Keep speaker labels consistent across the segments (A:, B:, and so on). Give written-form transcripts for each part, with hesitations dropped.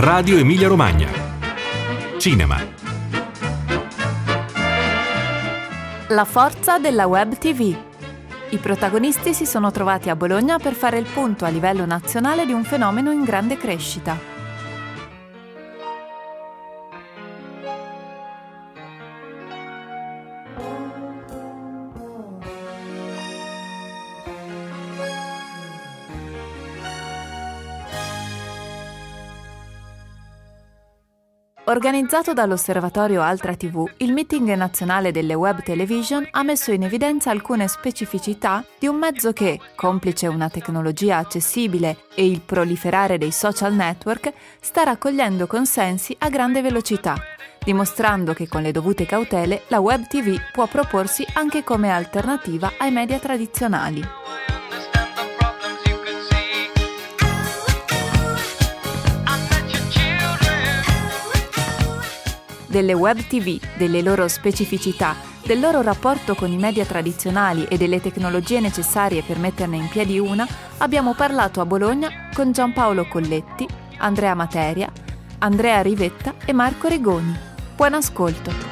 A: Radio Emilia Romagna. Cinema.
B: La forza della web TV. I protagonisti si sono trovati a Bologna per fare il punto a livello nazionale di un fenomeno in grande crescita. Organizzato dall'Osservatorio Altra TV, il meeting nazionale delle web television ha messo in evidenza alcune specificità di un mezzo che, complice una tecnologia accessibile e il proliferare dei social network, sta raccogliendo consensi a grande velocità, dimostrando che con le dovute cautele la web TV può proporsi anche come alternativa ai media tradizionali. Delle web TV, delle loro specificità, del loro rapporto con i media tradizionali e delle tecnologie necessarie per metterne in piedi una, abbiamo parlato a Bologna con Giampaolo Colletti, Andrea Materia, Andrea Rivetta e Marco Regoni. Buon ascolto!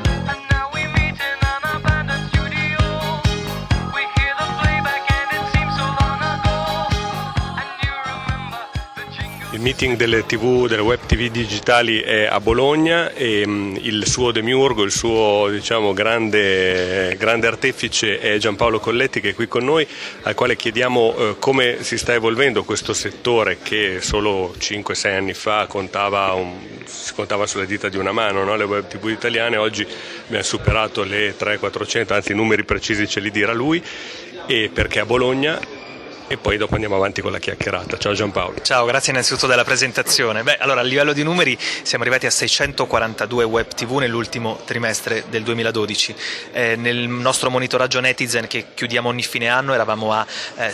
C: Il meeting delle web TV digitali è a Bologna e il suo demiurgo, il suo grande artefice è Giampaolo Colletti, che è qui con noi, al quale chiediamo come si sta evolvendo questo settore che solo 5-6 anni fa si contava sulle dita di una mano, no? Le web TV italiane. Oggi abbiamo superato le 300-400, anzi i numeri precisi ce li dirà lui, e perché a Bologna. E poi dopo andiamo avanti con la chiacchierata. Ciao Giampaolo.
D: Ciao, grazie innanzitutto della presentazione. Allora a livello di numeri siamo arrivati a 642 web TV nell'ultimo trimestre del 2012. Nel nostro monitoraggio Netizen, che chiudiamo ogni fine anno, eravamo a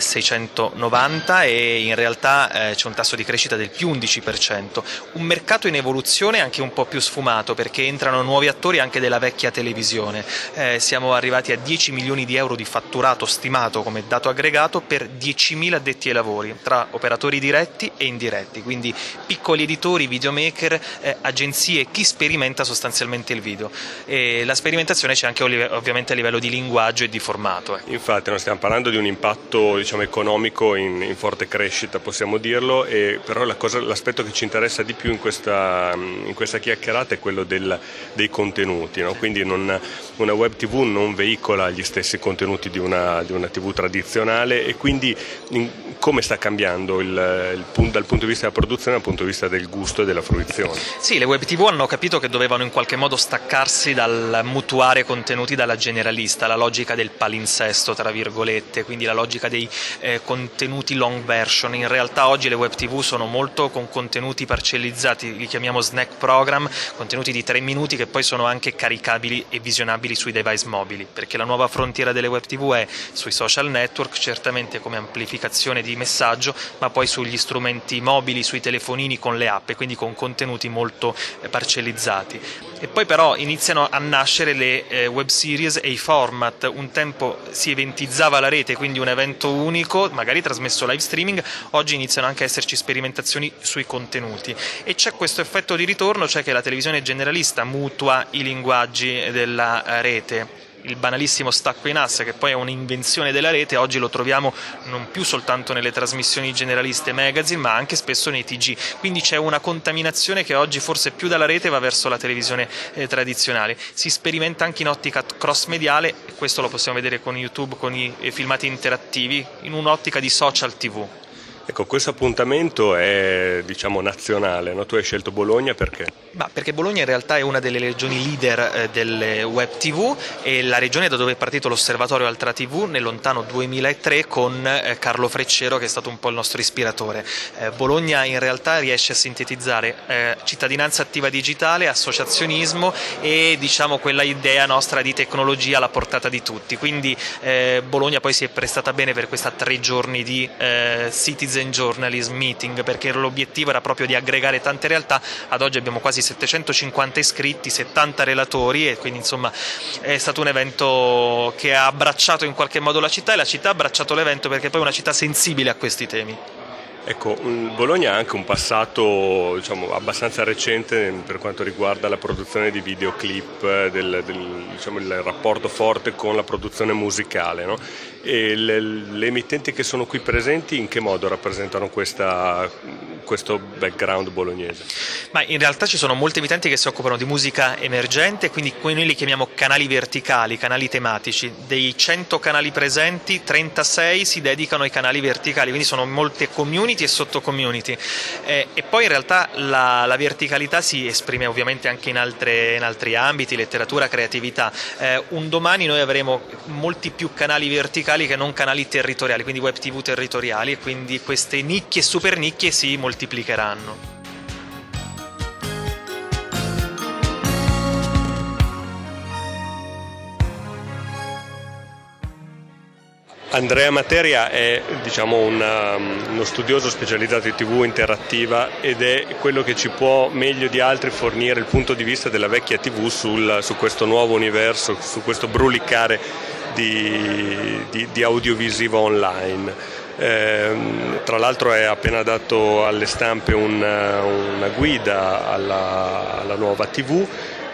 D: 690 e in realtà c'è un tasso di crescita del più 11%. Un mercato in evoluzione anche un po' più sfumato, perché entrano nuovi attori anche della vecchia televisione. Siamo arrivati a 10 milioni di euro di fatturato stimato come dato aggregato per 10.000 addetti ai lavori, tra operatori diretti e indiretti, quindi piccoli editori, videomaker, agenzie, chi sperimenta sostanzialmente il video. E la sperimentazione c'è anche ovviamente a livello di linguaggio e di formato.
C: Infatti non stiamo parlando di un impatto economico in forte crescita, possiamo dirlo, però l'aspetto che ci interessa di più in questa chiacchierata è quello dei contenuti, no? Quindi una web TV non veicola gli stessi contenuti di una TV tradizionale, e quindi come sta cambiando dal punto di vista della produzione dal punto di vista del gusto e della fruizione?
D: Sì, le web TV hanno capito che dovevano in qualche modo staccarsi dal mutuare contenuti dalla generalista, la logica del palinsesto tra virgolette, quindi la logica dei contenuti long version. In realtà oggi le web TV sono molto con contenuti parcellizzati, li chiamiamo snack program, contenuti di 3 minuti che poi sono anche caricabili e visionabili sui device mobili, perché la nuova frontiera delle web TV è sui social network, certamente come amplificazione di messaggio, ma poi sugli strumenti mobili, sui telefonini con le app, quindi con contenuti molto parcellizzati. E poi però iniziano a nascere le web series e i format. Un tempo si eventizzava la rete, quindi un evento unico, magari trasmesso live streaming. Oggi iniziano anche a esserci sperimentazioni sui contenuti, e c'è questo effetto di ritorno, cioè che la televisione generalista mutua i linguaggi della rete. Il banalissimo stacco in asse, che poi è un'invenzione della rete, oggi lo troviamo non più soltanto nelle trasmissioni generaliste magazine, ma anche spesso nei TG. Quindi c'è una contaminazione che oggi forse più dalla rete va verso la televisione tradizionale. Si sperimenta anche in ottica cross-mediale, e questo lo possiamo vedere con YouTube, con i filmati interattivi, in un'ottica di social TV.
C: Ecco, questo appuntamento è nazionale, no? Tu hai scelto Bologna perché?
D: Perché Bologna in realtà è una delle regioni leader delle web TV, e la regione da dove è partito l'Osservatorio Altra TV nel lontano 2003 con Carlo Freccero, che è stato un po' il nostro ispiratore. Bologna in realtà riesce a sintetizzare cittadinanza attiva digitale, associazionismo e quella idea nostra di tecnologia alla portata di tutti. Quindi Bologna poi si è prestata bene per questa 3 giorni di citizen journalism meeting, perché l'obiettivo era proprio di aggregare tante realtà. Ad oggi abbiamo quasi 750 iscritti, 70 relatori, e quindi insomma è stato un evento che ha abbracciato in qualche modo la città, e la città ha abbracciato l'evento perché poi è una città sensibile a questi temi.
C: Ecco, Bologna ha anche un passato, diciamo, abbastanza recente per quanto riguarda la produzione di videoclip, diciamo, il rapporto forte con la produzione musicale, no? E le emittenti che sono qui presenti in che modo rappresentano questo background bolognese?
D: Ma in realtà ci sono molti emittenti che si occupano di musica emergente, quindi noi li chiamiamo canali verticali, canali tematici. Dei 100 canali presenti, 36 si dedicano ai canali verticali, quindi sono molte community e sottocommunity. E poi in realtà la verticalità si esprime ovviamente anche in altri ambiti, letteratura, creatività. Un domani noi avremo molti più canali verticali che non canali territoriali, quindi web TV territoriali, e quindi queste nicchie e super nicchie si moltiplicheranno.
C: Andrea Materia è, diciamo, uno studioso specializzato in TV interattiva ed è quello che ci può meglio di altri fornire il punto di vista della vecchia TV su questo nuovo universo, su questo brulicare di audiovisivo online. Tra l'altro è appena dato alle stampe una guida alla nuova TV,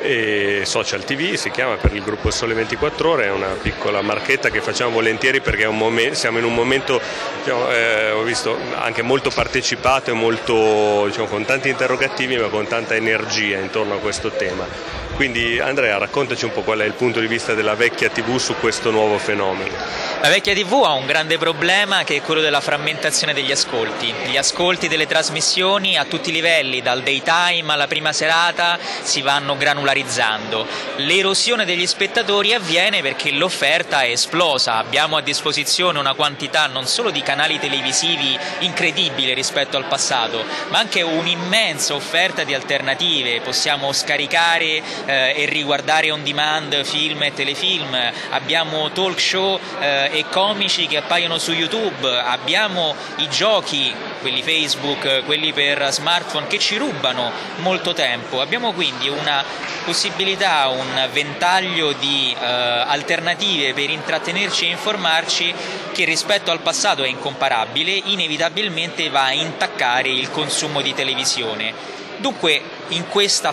C: e Social TV si chiama, per il gruppo Sole 24 Ore, è una piccola marchetta che facciamo volentieri perché siamo in un momento, diciamo, ho visto, anche molto partecipato e molto, diciamo, con tanti interrogativi ma con tanta energia intorno a questo tema. Quindi Andrea, raccontaci un po' qual è il punto di vista della vecchia TV su questo nuovo fenomeno.
E: La vecchia TV ha un grande problema, che è quello della frammentazione degli ascolti. Gli ascolti delle trasmissioni a tutti i livelli, dal daytime alla prima serata, si vanno granularizzando. L'erosione degli spettatori avviene perché l'offerta è esplosa. Abbiamo a disposizione una quantità non solo di canali televisivi incredibile rispetto al passato, ma anche un'immensa offerta di alternative. Possiamo scaricare e riguardare on demand film e telefilm, abbiamo talk show e comici che appaiono su YouTube, abbiamo i giochi, quelli Facebook, quelli per smartphone, che ci rubano molto tempo. Abbiamo quindi una possibilità, un ventaglio di alternative per intrattenerci e informarci che rispetto al passato è incomparabile, inevitabilmente va a intaccare il consumo di televisione. Dunque in questa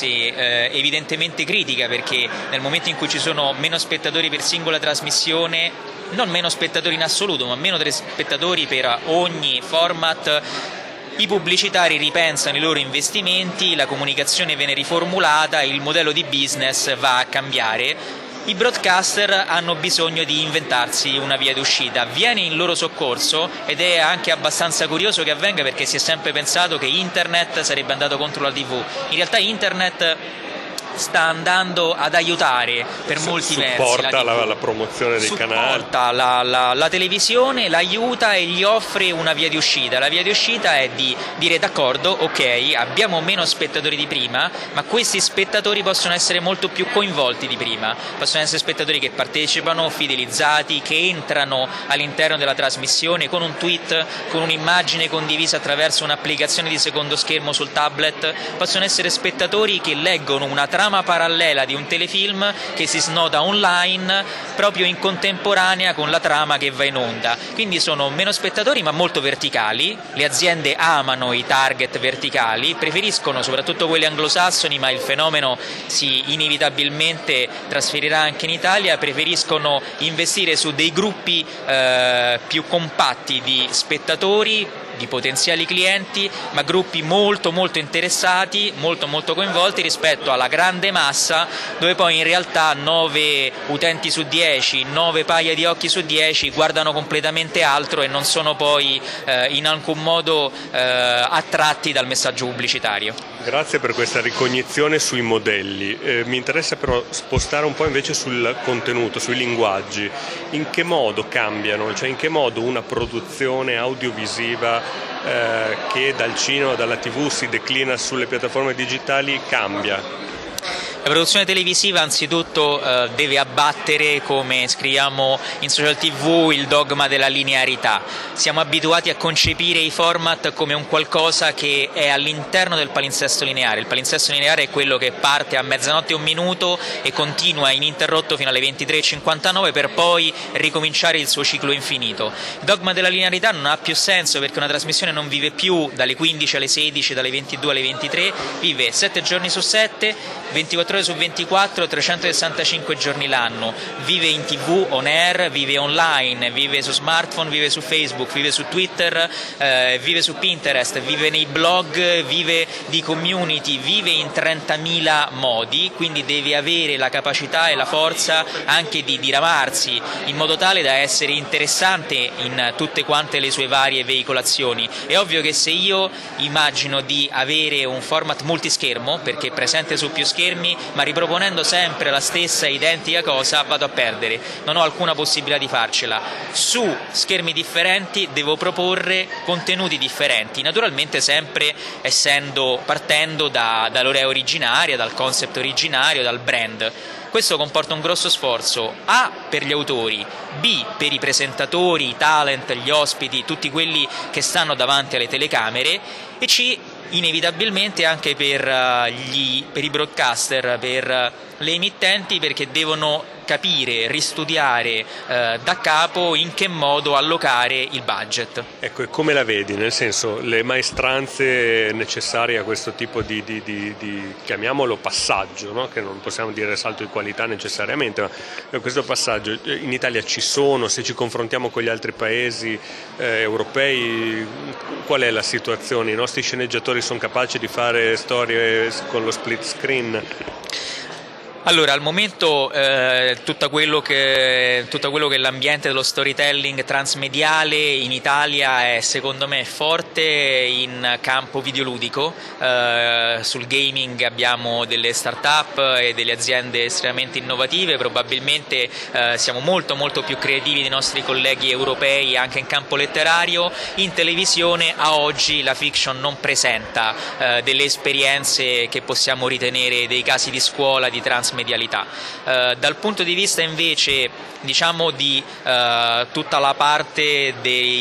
E: fase evidentemente critica, perché nel momento in cui ci sono meno spettatori per singola trasmissione, non meno spettatori in assoluto, ma meno spettatori per ogni format, i pubblicitari ripensano i loro investimenti, la comunicazione viene riformulata, il modello di business va a cambiare. I broadcaster hanno bisogno di inventarsi una via d'uscita, viene in loro soccorso, ed è anche abbastanza curioso che avvenga, perché si è sempre pensato che internet sarebbe andato contro la TV. In realtà internet sta andando ad aiutare per molti versi.
C: Supporta la promozione dei canali.
E: Supporta la televisione, l'aiuta e gli offre una via di uscita. La via di uscita è di dire: d'accordo, ok, abbiamo meno spettatori di prima, ma questi spettatori possono essere molto più coinvolti di prima. Possono essere spettatori che partecipano, fidelizzati, che entrano all'interno della trasmissione con un tweet, con un'immagine condivisa attraverso un'applicazione di secondo schermo sul tablet. Possono essere spettatori che leggono una trama parallela di un telefilm che si snoda online proprio in contemporanea con la trama che va in onda. Quindi sono meno spettatori ma molto verticali. Le aziende amano i target verticali, preferiscono, soprattutto quelli anglosassoni, ma il fenomeno si inevitabilmente trasferirà anche in Italia, preferiscono investire su dei gruppi più compatti di spettatori, di potenziali clienti, ma gruppi molto molto interessati, molto molto coinvolti rispetto alla grande massa, dove poi in realtà 9 utenti su 10, 9 paia di occhi su 10 guardano completamente altro e non sono poi in alcun modo attratti dal messaggio pubblicitario.
C: Grazie per questa ricognizione sui modelli. Mi interessa però spostare un po' invece sul contenuto, sui linguaggi. In che modo cambiano? Cioè in che modo una produzione audiovisiva che dal cinema, dalla TV si declina sulle piattaforme digitali cambia?
E: La produzione televisiva anzitutto deve abbattere, come scriviamo in Social TV, il dogma della linearità. Siamo abituati a concepire i format come un qualcosa che è all'interno del palinsesto lineare. Il palinsesto lineare è quello che parte a 00:01 e continua ininterrotto fino alle 23:59 per poi ricominciare il suo ciclo infinito. Il dogma della linearità non ha più senso, perché una trasmissione non vive più dalle 15 alle 16, dalle 22 alle 23, vive 7 giorni su 7, 24 ore su 24, 365 giorni l'anno, vive in TV on air, vive online, vive su smartphone, vive su Facebook, vive su Twitter, vive su Pinterest, vive nei blog, vive di community, vive in 30.000 modi, quindi deve avere la capacità e la forza anche di diramarsi in modo tale da essere interessante in tutte quante le sue varie veicolazioni. È ovvio che se io immagino di avere un format multischermo, perché è presente su più schermi, ma riproponendo sempre la stessa identica cosa, vado a perdere, non ho alcuna possibilità di farcela. Su schermi differenti devo proporre contenuti differenti, naturalmente sempre partendo dall'idea originaria, dal concept originario, dal brand. Questo comporta un grosso sforzo A per gli autori, B per i presentatori, i talent, gli ospiti, tutti quelli che stanno davanti alle telecamere, e C inevitabilmente anche per i broadcaster, per le emittenti, perché devono capire, ristudiare da capo in che modo allocare il budget.
C: Ecco, e come la vedi? Nel senso, le maestranze necessarie a questo tipo di chiamiamolo passaggio, no? Che non possiamo dire salto di qualità necessariamente, ma questo passaggio in Italia ci sono? Se ci confrontiamo con gli altri paesi europei, qual è la situazione? I nostri sceneggiatori sono capaci di fare storie con lo split screen?
E: Allora, al momento tutto quello che è l'ambiente dello storytelling transmediale in Italia è, secondo me, forte in campo videoludico. Sul gaming abbiamo delle start-up e delle aziende estremamente innovative, probabilmente siamo molto più creativi dei nostri colleghi europei anche in campo letterario. In televisione a oggi la fiction non presenta delle esperienze che possiamo ritenere dei casi di scuola di transmedialità. Dal punto di vista invece, diciamo, di tutta la parte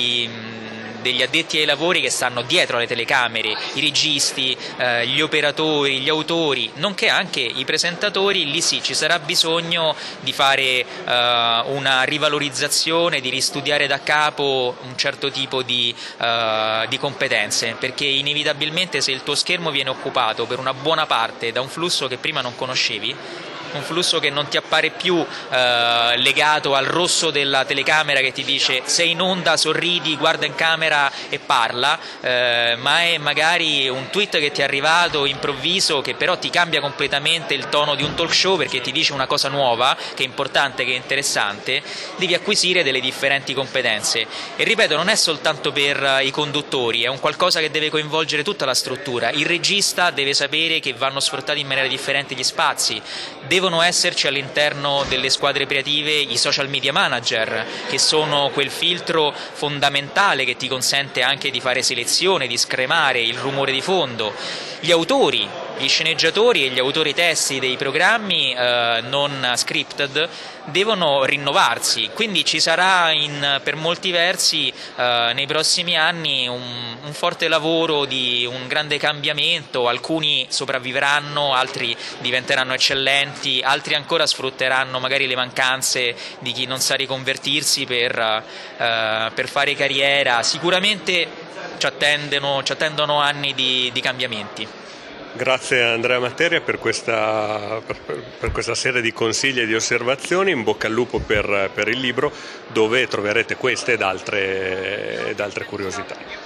E: degli addetti ai lavori che stanno dietro alle telecamere, i registi, gli operatori, gli autori, nonché anche i presentatori, lì sì ci sarà bisogno di fare una rivalorizzazione, di ristudiare da capo un certo tipo di competenze, perché inevitabilmente se il tuo schermo viene occupato per una buona parte da un flusso che prima non conoscevi, un flusso che non ti appare più legato al rosso della telecamera che ti dice sei in onda, sorridi, guarda in camera e parla, ma è magari un tweet che ti è arrivato improvviso che però ti cambia completamente il tono di un talk show perché ti dice una cosa nuova, che è importante, che è interessante. Devi acquisire delle differenti competenze e ripeto, non è soltanto per i conduttori, è un qualcosa che deve coinvolgere tutta la struttura. Il regista deve sapere che vanno sfruttati in maniera differente gli spazi, devono esserci all'interno delle squadre creative i social media manager, che sono quel filtro fondamentale che ti consente anche di fare selezione, di scremare il rumore di fondo. Gli autori, gli sceneggiatori e gli autori testi dei programmi non scripted devono rinnovarsi, quindi ci sarà per molti versi nei prossimi anni un forte lavoro di un grande cambiamento. Alcuni sopravvivranno, altri diventeranno eccellenti, altri ancora sfrutteranno magari le mancanze di chi non sa riconvertirsi per fare carriera. Sicuramente ci attendono anni di cambiamenti.
C: Grazie a Andrea Materia per questa serie di consigli e di osservazioni. In bocca al lupo per il libro, dove troverete queste ed altre curiosità.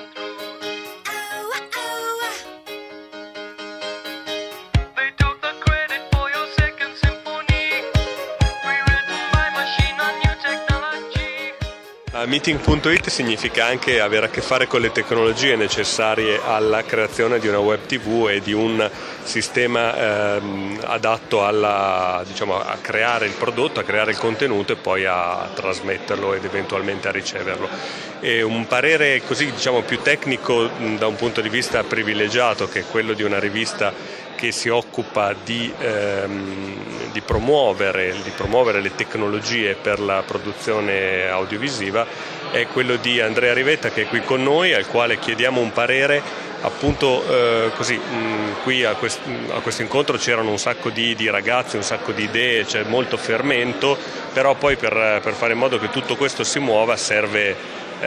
C: Meeting.it significa anche avere a che fare con le tecnologie necessarie alla creazione di una web TV e di un sistema adatto a creare il prodotto, a creare il contenuto e poi a trasmetterlo ed eventualmente a riceverlo. E un parere così più tecnico da un punto di vista privilegiato, che è quello di una rivista che si occupa di promuovere le tecnologie per la produzione audiovisiva è quello di Andrea Rivetta, che è qui con noi, al quale chiediamo un parere. Appunto qui a questo incontro c'erano un sacco di ragazzi, un sacco di idee, c'è molto fermento, però poi per fare in modo che tutto questo si muova serve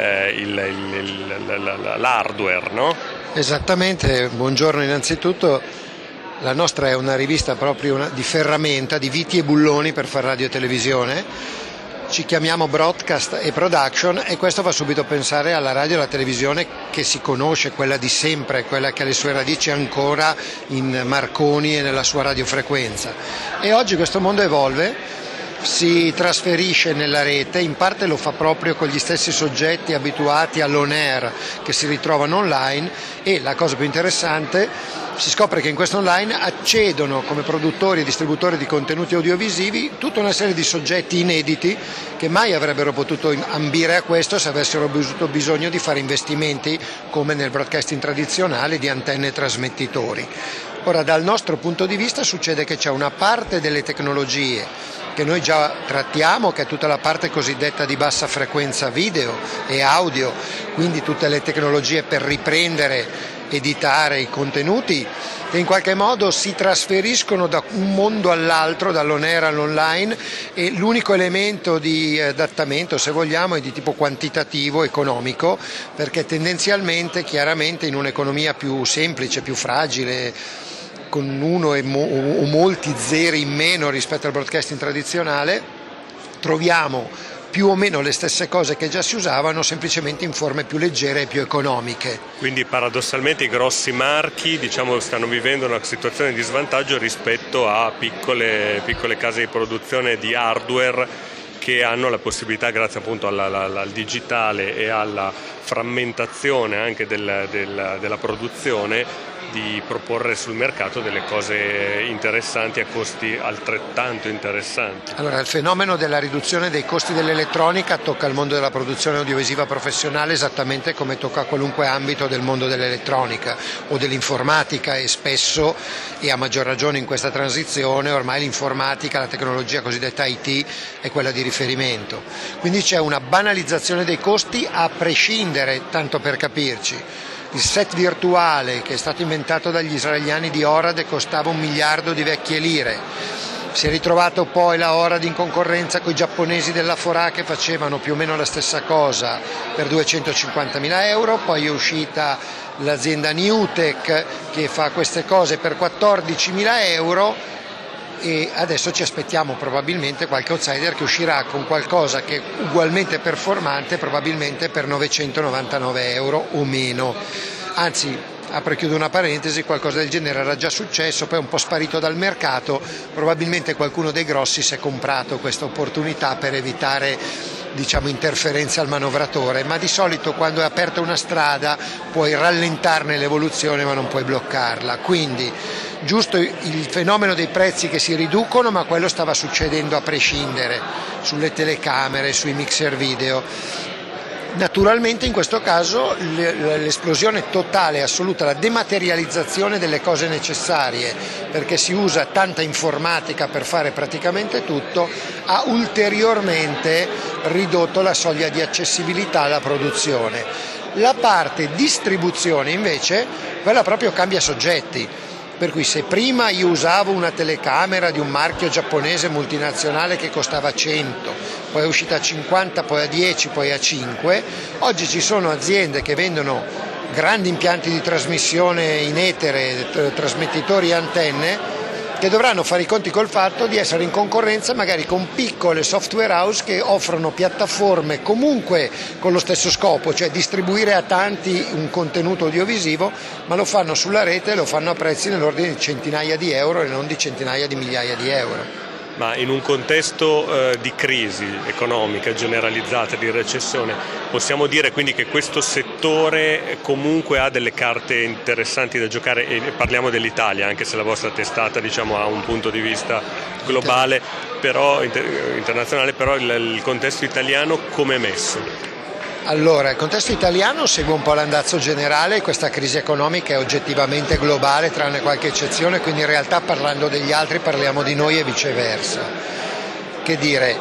C: l'hardware, no?
F: Esattamente, buongiorno innanzitutto. La nostra è una rivista proprio di ferramenta, di viti e bulloni per fare radio e televisione. Ci chiamiamo Broadcast e Production e questo fa subito pensare alla radio e alla televisione che si conosce, quella di sempre, quella che ha le sue radici ancora in Marconi e nella sua radiofrequenza. E oggi questo mondo evolve, si trasferisce nella rete, in parte lo fa proprio con gli stessi soggetti abituati all'on air che si ritrovano online, e la cosa più interessante, si scopre che in questo online accedono come produttori e distributori di contenuti audiovisivi tutta una serie di soggetti inediti che mai avrebbero potuto ambire a questo se avessero avuto bisogno di fare investimenti come nel broadcasting tradizionale di antenne e trasmettitori. Ora, dal nostro punto di vista succede che c'è una parte delle tecnologie che noi già trattiamo, che è tutta la parte cosiddetta di bassa frequenza video e audio, quindi tutte le tecnologie per riprendere, editare i contenuti, che in qualche modo si trasferiscono da un mondo all'altro, dall'on air all'online, e l'unico elemento di adattamento, se vogliamo, è di tipo quantitativo, economico, perché tendenzialmente, chiaramente, in un'economia più semplice, più fragile, con uno o molti zeri in meno rispetto al broadcasting tradizionale, troviamo più o meno le stesse cose che già si usavano, semplicemente in forme più leggere e più economiche.
C: Quindi paradossalmente i grossi marchi, stanno vivendo una situazione di svantaggio rispetto a piccole case di produzione di hardware che hanno la possibilità, grazie appunto al digitale e alla frammentazione anche della produzione, di proporre sul mercato delle cose interessanti a costi altrettanto interessanti.
F: Allora, il fenomeno della riduzione dei costi dell'elettronica tocca il mondo della produzione audiovisiva professionale esattamente come tocca qualunque ambito del mondo dell'elettronica o dell'informatica, e spesso, e a maggior ragione in questa transizione, ormai l'informatica, la tecnologia cosiddetta IT è quella di riferimento. Quindi c'è una banalizzazione dei costi a prescindere, tanto per capirci. Il set virtuale che è stato inventato dagli israeliani di Orad costava 1 miliardo di vecchie lire. Si è ritrovato poi la Orad in concorrenza con i giapponesi della Forà che facevano più o meno la stessa cosa per 250.000 euro, poi è uscita l'azienda Newtek che fa queste cose per 14.000 euro, e adesso ci aspettiamo probabilmente qualche outsider che uscirà con qualcosa che è ugualmente performante, probabilmente per 999 euro o meno. Anzi, apro e chiudo una parentesi, qualcosa del genere era già successo, poi è un po' sparito dal mercato, probabilmente qualcuno dei grossi si è comprato questa opportunità per evitare, interferenze al manovratore, ma di solito quando è aperta una strada puoi rallentarne l'evoluzione ma non puoi bloccarla. Quindi giusto il fenomeno dei prezzi che si riducono, ma quello stava succedendo a prescindere, sulle telecamere, sui mixer video. Naturalmente in questo caso l'esplosione totale, assoluta, la dematerializzazione delle cose necessarie, perché si usa tanta informatica per fare praticamente tutto, ha ulteriormente ridotto la soglia di accessibilità alla produzione. La parte distribuzione invece, quella proprio cambia soggetti. Per cui se prima io usavo una telecamera di un marchio giapponese multinazionale che costava 100, poi è uscita a 50, poi a 10, poi a 5, oggi ci sono aziende che vendono grandi impianti di trasmissione in etere, trasmettitori e antenne, che dovranno fare i conti col fatto di essere in concorrenza magari con piccole software house che offrono piattaforme comunque con lo stesso scopo, cioè distribuire a tanti un contenuto audiovisivo, ma lo fanno sulla rete e lo fanno a prezzi nell'ordine di centinaia di euro e non di centinaia di migliaia di euro.
C: Ma in un contesto di crisi economica generalizzata, di recessione, possiamo dire quindi che questo settore comunque ha delle carte interessanti da giocare, e parliamo dell'Italia, anche se la vostra testata ha un punto di vista globale, però internazionale, però il contesto italiano come è messo?
F: Allora, il contesto italiano segue un po' l'andazzo generale, questa crisi economica è oggettivamente globale, tranne qualche eccezione, quindi in realtà parlando degli altri parliamo di noi e viceversa. Che dire,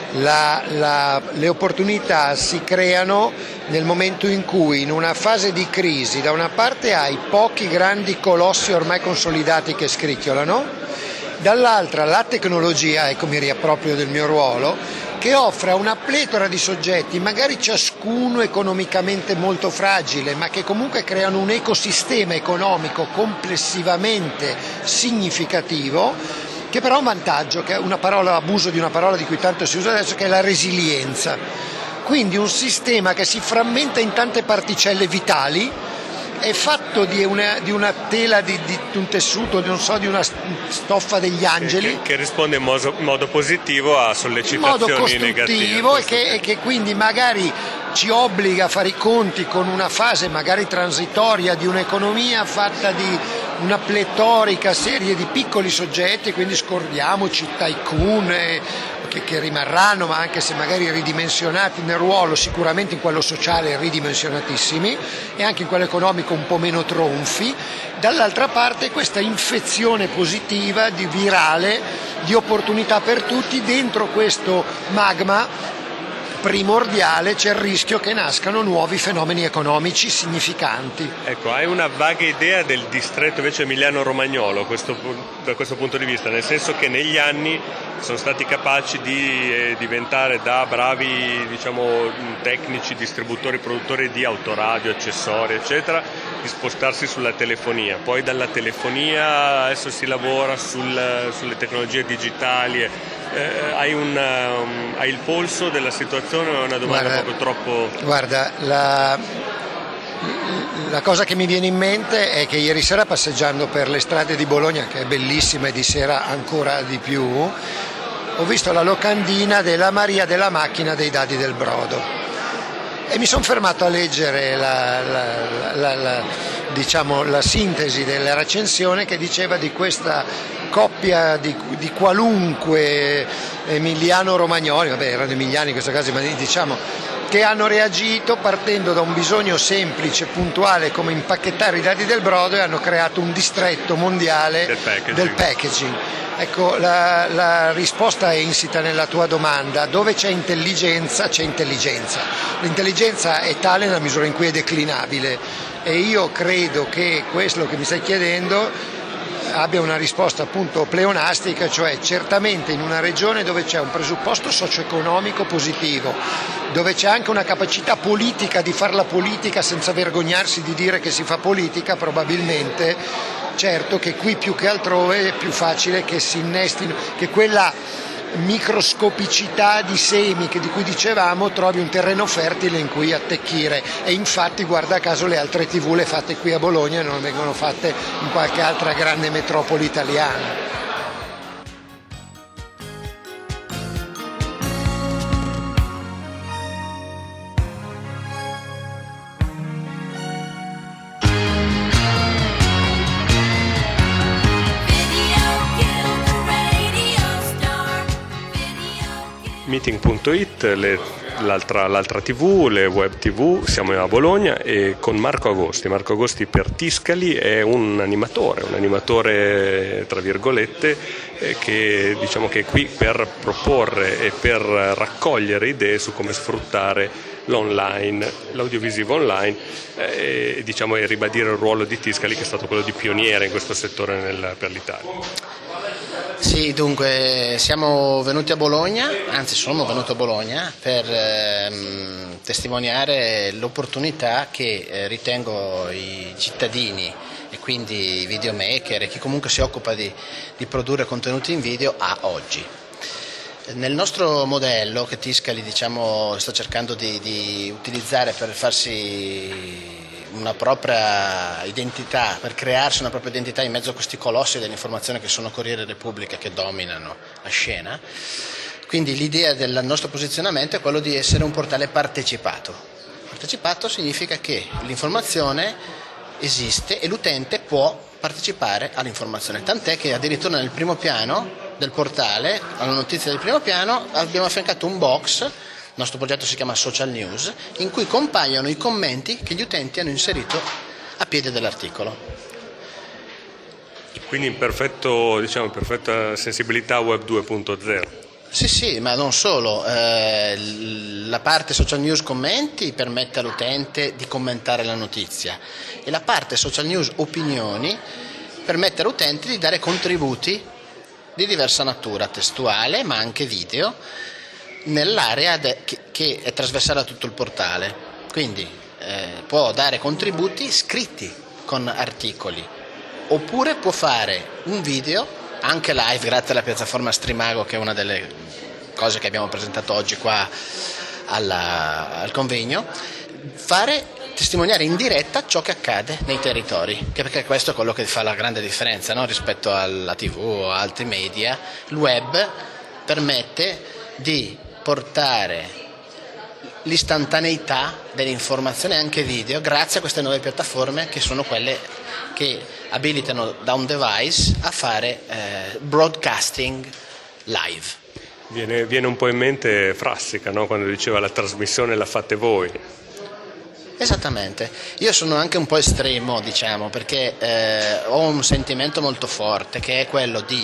F: le opportunità si creano nel momento in cui in una fase di crisi da una parte hai pochi grandi colossi ormai consolidati che scricchiolano, dall'altra la tecnologia, ecco mi riapproprio del mio ruolo, che offre a una pletora di soggetti, magari ciascuno economicamente molto fragile, ma che comunque creano un ecosistema economico complessivamente significativo, che però ha un vantaggio, che è abuso di una parola di cui tanto si usa adesso, che è la resilienza. Quindi un sistema che si frammenta in tante particelle vitali, è fatto di una tela, di un tessuto, non so, di una stoffa degli angeli,
C: che risponde in modo positivo a sollecitazioni negative,
F: e che quindi magari ci obbliga a fare i conti con una fase magari transitoria di un'economia fatta di una pletorica serie di piccoli soggetti, quindi scordiamoci tycoon che rimarranno, ma anche se magari ridimensionati nel ruolo, sicuramente in quello sociale ridimensionatissimi e anche in quello economico un po' meno tronfi. Dall'altra parte questa infezione positiva, virale, di opportunità per tutti, dentro questo magma primordiale c'è il rischio che nascano nuovi fenomeni economici significanti.
C: Ecco, hai una vaga idea del distretto invece emiliano-romagnolo da questo punto di vista, nel senso che negli anni sono stati capaci di diventare da bravi, diciamo, tecnici, distributori, produttori di autoradio, accessori, eccetera, di spostarsi sulla telefonia. Poi dalla telefonia adesso si lavora sulle tecnologie digitali. Hai il polso della situazione o è una domanda proprio troppo...
F: Guarda, la cosa che mi viene in mente è che ieri sera, passeggiando per le strade di Bologna, che è bellissima e di sera ancora di più, ho visto la locandina della Maria della Macchina dei Dadi del Brodo e mi sono fermato a leggere la sintesi della recensione, che diceva di questa coppia di qualunque emiliano-romagnoli, vabbè erano emiliani in questo caso, ma diciamo che hanno reagito partendo da un bisogno semplice, puntuale, come impacchettare i dadi del brodo, e hanno creato un distretto mondiale del packaging. Ecco, la risposta è insita nella tua domanda: dove c'è intelligenza, c'è intelligenza. L'intelligenza è tale nella misura in cui è declinabile, e io credo che questo che mi stai chiedendo abbia una risposta appunto pleonastica, cioè certamente in una regione dove c'è un presupposto socio-economico positivo, dove c'è anche una capacità politica di far la politica senza vergognarsi di dire che si fa politica, probabilmente, certo che qui più che altrove è più facile che si innestino, che quella microscopicità di semi di cui dicevamo trovi un terreno fertile in cui attecchire, e infatti guarda caso le altre TV le fatte qui a Bologna non vengono fatte in qualche altra grande metropoli italiana.
C: Meeting.it, l'altra TV, le web TV, siamo a Bologna e con Marco Agosti per Tiscali è un animatore tra virgolette, che diciamo che è qui per proporre e per raccogliere idee su come sfruttare l'online, l'audiovisivo online, e ribadire il ruolo di Tiscali, che è stato quello di pioniere in questo settore per l'Italia.
G: Sì, dunque siamo venuti a Bologna, anzi sono venuto a Bologna per testimoniare l'opportunità che ritengo i cittadini e quindi i videomaker e chi comunque si occupa di produrre contenuti in video ha oggi. Nel nostro modello, che Tiscali sta cercando di utilizzare per farsi una propria identità, per crearsi una propria identità in mezzo a questi colossi dell'informazione che sono Corriere e Repubblica, che dominano la scena. Quindi l'idea del nostro posizionamento è quello di essere un portale partecipato. Partecipato significa che l'informazione esiste e l'utente può partecipare all'informazione, tant'è che addirittura nel primo piano del portale, alla notizia del primo piano, abbiamo affiancato un box nostro progetto si chiama Social News, in cui compaiono i commenti che gli utenti hanno inserito a piede dell'articolo.
C: Quindi in perfetta sensibilità web 2.0.
G: Sì, ma non solo. La parte social news commenti permette all'utente di commentare la notizia e la parte social news opinioni permette all'utente di dare contributi di diversa natura, testuale ma anche video, nell'area che è trasversale a tutto il portale. Quindi può dare contributi scritti con articoli, oppure può fare un video anche live grazie alla piattaforma Streamago, che è una delle cose che abbiamo presentato oggi qua al convegno, testimoniare in diretta ciò che accade nei territori, perché questo è quello che fa la grande differenza, no? Rispetto alla TV o altri media. Il web permette di portare l'istantaneità dell'informazione anche video grazie a queste nuove piattaforme, che sono quelle che abilitano da un device a fare broadcasting live.
C: Viene un po' in mente Frassica, no? Quando diceva la trasmissione la fate voi.
G: Esattamente, io sono anche un po' estremo, diciamo, perché ho un sentimento molto forte, che è quello di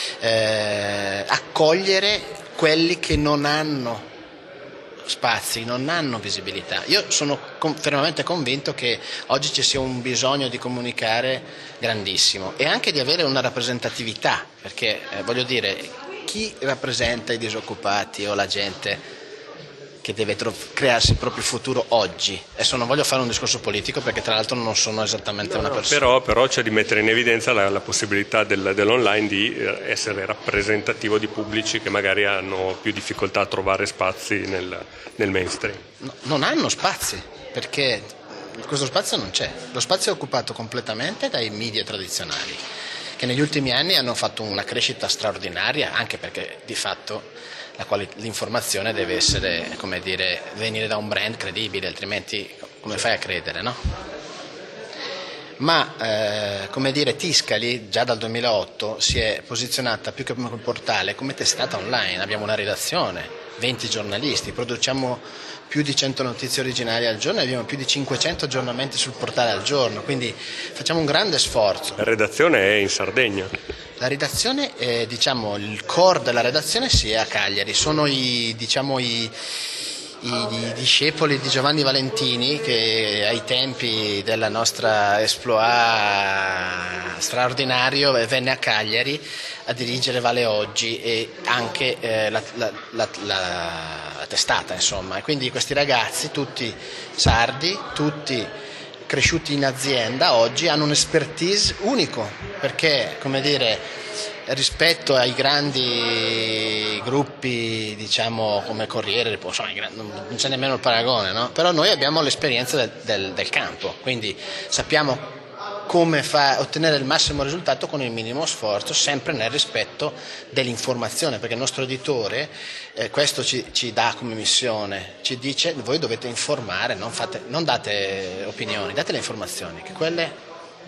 G: accogliere quelli che non hanno spazi, non hanno visibilità. Io sono fermamente convinto che oggi ci sia un bisogno di comunicare grandissimo e anche di avere una rappresentatività, perché voglio dire, chi rappresenta i disoccupati o la gente che deve crearsi il proprio futuro oggi? Adesso non voglio fare un discorso politico, perché tra l'altro non sono esattamente una persona.
C: Però c'è di mettere in evidenza la possibilità dell'online di essere rappresentativo di pubblici che magari hanno più difficoltà a trovare spazi nel mainstream.
G: No, non hanno spazi, perché questo spazio non c'è. Lo spazio è occupato completamente dai media tradizionali, che negli ultimi anni hanno fatto una crescita straordinaria, anche perché di fatto l'informazione deve essere, come dire, venire da un brand credibile, altrimenti come fai a credere, no? Ma come dire, Tiscali già dal 2008 si è posizionata più che come portale, come testata online. Abbiamo una redazione, 20 giornalisti, produciamo più di 100 notizie originali al giorno e abbiamo più di 500 aggiornamenti sul portale al giorno, quindi facciamo un grande sforzo.
C: La redazione è in Sardegna.
G: La redazione, diciamo, il core della redazione è a Cagliari, sono i discepoli di Giovanni Valentini, che ai tempi della nostra exploit straordinario venne a Cagliari a dirigere Vale Oggi e anche la testata, insomma. E quindi questi ragazzi, tutti sardi, tutti cresciuti in azienda, oggi hanno un-expertise unico, perché, come dire, rispetto ai grandi gruppi, diciamo, come Corriere, non c'è nemmeno il paragone, no? Però noi abbiamo l'esperienza del campo, quindi sappiamo come ottenere il massimo risultato con il minimo sforzo, sempre nel rispetto dell'informazione, perché il nostro editore questo ci dà come missione, ci dice: voi dovete informare, non date opinioni, date le informazioni, che quelle...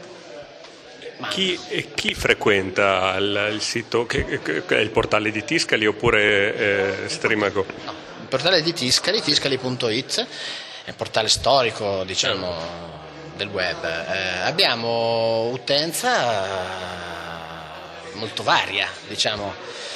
C: Chi frequenta il sito, che è il portale di Tiscali oppure Streamago?
G: No, il portale di Tiscali, tiscali.it, è un portale storico, diciamo, del web. Abbiamo utenza molto varia, diciamo.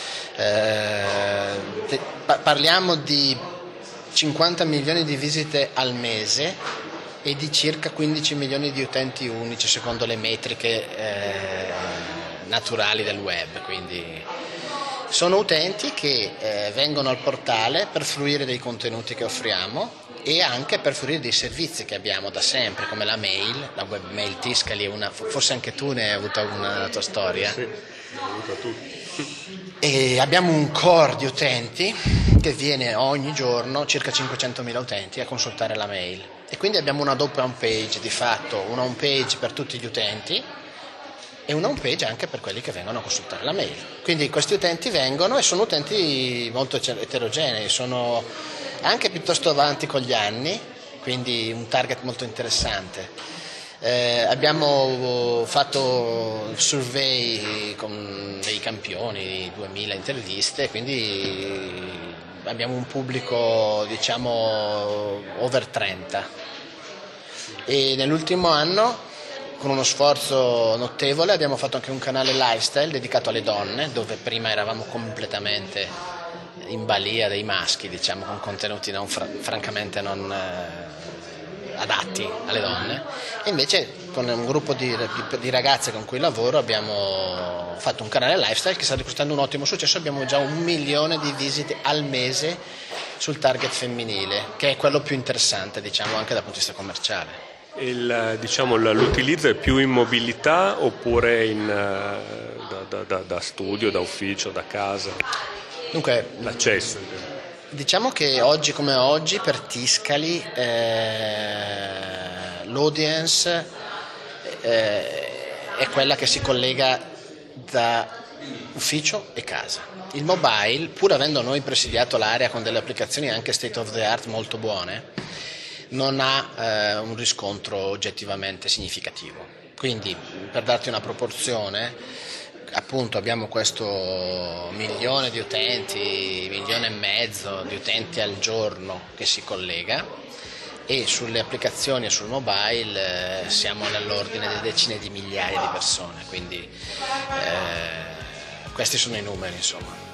G: Parliamo di 50 milioni di visite al mese e di circa 15 milioni di utenti unici, secondo le metriche naturali del web. Quindi sono utenti che vengono al portale per fruire dei contenuti che offriamo e anche per fruire dei servizi che abbiamo da sempre, come la mail, la web mail Tiscali, forse anche tu ne hai avuta una nella tua storia.
C: Sì, l'ho avuta tutti.
G: E abbiamo un core di utenti che viene ogni giorno, circa 500.000 utenti, a consultare la mail. E quindi abbiamo una doppia home page, di fatto una home page per tutti gli utenti e una home page anche per quelli che vengono a consultare la mail. Quindi questi utenti vengono e sono utenti molto eterogenei, sono anche piuttosto avanti con gli anni, quindi un target molto interessante. Abbiamo fatto survey con dei campioni, 2000 interviste, quindi abbiamo un pubblico diciamo over 30 e nell'ultimo anno con uno sforzo notevole abbiamo fatto anche un canale lifestyle dedicato alle donne, dove prima eravamo completamente in balia dei maschi, diciamo, con contenuti francamente non adatti alle donne, e invece con un gruppo di ragazze con cui lavoro abbiamo fatto un canale lifestyle che sta risultando un ottimo successo. Abbiamo già 1 milione di visite al mese sul target femminile, che è quello più interessante, diciamo, anche dal punto di vista commerciale.
C: L'utilizzo è più in mobilità oppure da studio, da ufficio, da casa?
G: Dunque,
C: l'accesso.
G: Diciamo che oggi come oggi per Tiscali l'audience è quella che si collega da ufficio e casa. Il mobile, pur avendo noi presidiato l'area con delle applicazioni anche state of the art molto buone, non ha un riscontro oggettivamente significativo. Quindi, per darti una proporzione, appunto abbiamo questo 1 milione di utenti, 1,5 milioni di utenti al giorno che si collega, e sulle applicazioni e sul mobile siamo nell'ordine di decine di migliaia di persone, quindi questi sono i numeri, insomma.